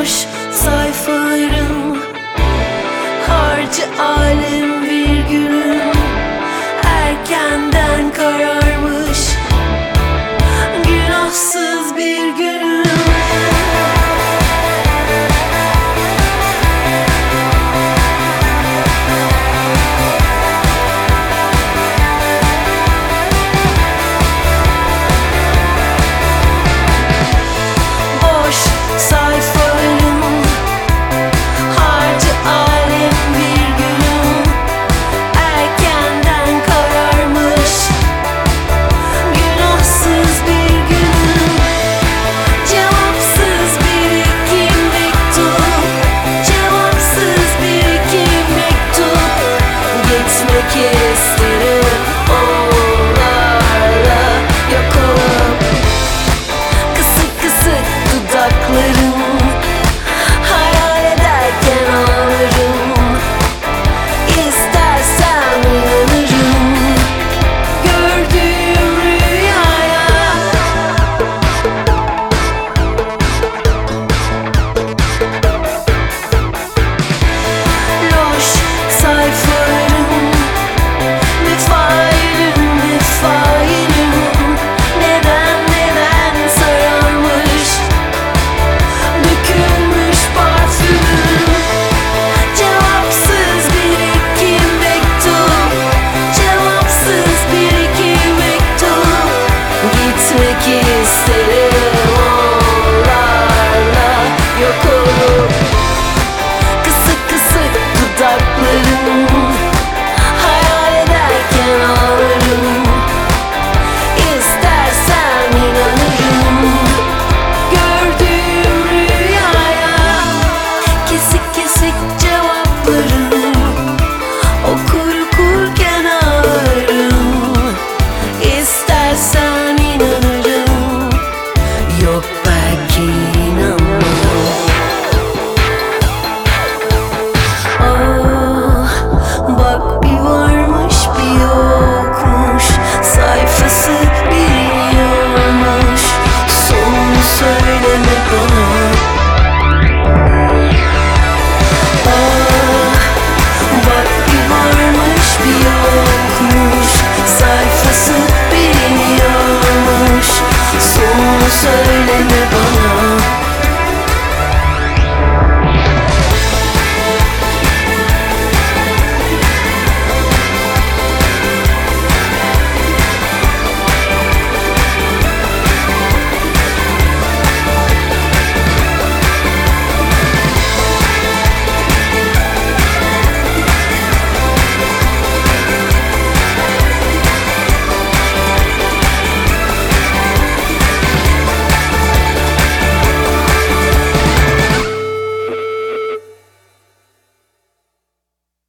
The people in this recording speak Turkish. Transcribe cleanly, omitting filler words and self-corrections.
Boş sayfalarım, harcı alem virgülüm, erkenden kararmış günahsız bir günüm. Boş sayfalarım, harcı alem virgülüm, erkenden kararmış günahsız bir günüm. Cevapsız bir iki mektup, cevapsız bir iki mektup. Gitmek isterim onlarla yok olup. Kısık kısık dudaklarım, hayal ederken ağlarım. İstersem inanırım gördüğüm rüyaya. Loş sayfalarım, mefailim mefailim, neden sararmış dökülmüş parfümüm. Cevapsız bir iki mektup, cevapsız bir iki mektup. Gitmek isterim onlarla yok olup. Kısık kısık dudaklarım, hayal ederken ağlarım. İstersem inanırım gördüğüm rüyaya. Kesik kesik cevaplarım, okurken ağlarım. İstersen inanırım, yok belki inanmam. Ah, bak bir varmış bir yokmuş, sayfası biliyormuş, sonunu söyleme bana. Ah, bak bir varmış bir yokmuş, sayfası biliyormuş, sonunu söyleme bana.